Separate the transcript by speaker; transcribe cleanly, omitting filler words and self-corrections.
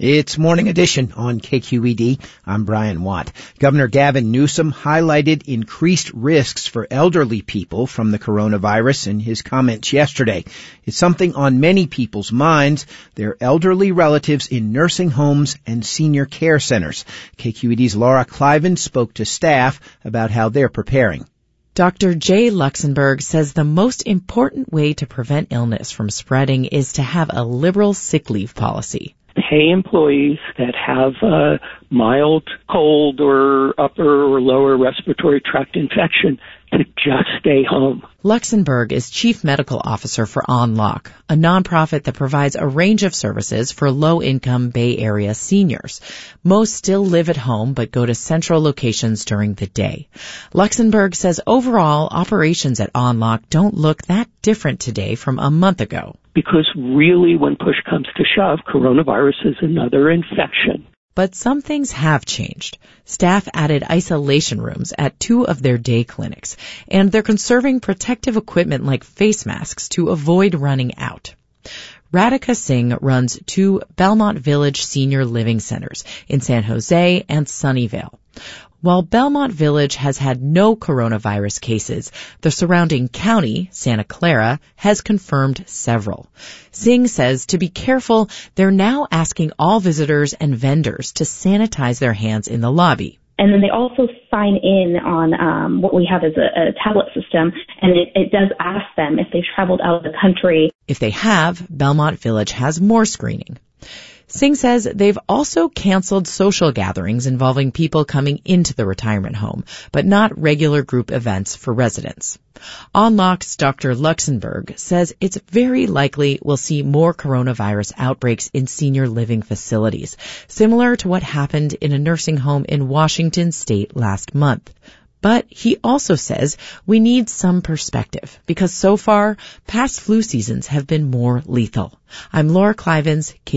Speaker 1: It's Morning Edition on KQED. I'm Brian Watt. Governor Gavin Newsom highlighted increased risks for elderly people from the coronavirus in his comments yesterday. It's something on many people's minds, their elderly relatives in nursing homes and senior care centers. KQED's Laura Cliven spoke to staff about how they're preparing.
Speaker 2: Dr. Jay Luxenberg says the most important way to prevent illness from spreading is to have a liberal sick leave policy.
Speaker 3: Pay employees that have a mild cold or upper or lower respiratory tract infection to just stay home.
Speaker 2: Luxenberg is Chief Medical Officer for OnLock, a nonprofit that provides a range of services for low-income Bay Area seniors. Most still live at home but go to central locations during the day. Luxenberg says overall operations at OnLock don't look that different today from a month ago.
Speaker 3: Because really, when push comes to shove, coronavirus is another infection.
Speaker 2: But some things have changed. Staff added isolation rooms at 2 of their day clinics, and they're conserving protective equipment like face masks to avoid running out. Radhika Singh runs 2 Belmont Village senior living centers in San Jose and Sunnyvale. While Belmont Village has had no coronavirus cases, the surrounding county, Santa Clara, has confirmed several. Singh says to be careful, they're now asking all visitors and vendors to sanitize their hands in the lobby.
Speaker 4: And then they also sign in on what we have as a tablet system, and it does ask them if they've traveled out of the country.
Speaker 2: If they have, Belmont Village has more screening. Singh says they've also canceled social gatherings involving people coming into the retirement home, but not regular group events for residents. OnLock's Dr. Luxenberg says it's very likely we'll see more coronavirus outbreaks in senior living facilities, similar to what happened in a nursing home in Washington state last month. But he also says we need some perspective because so far, past flu seasons have been more lethal. I'm Laura Clivens,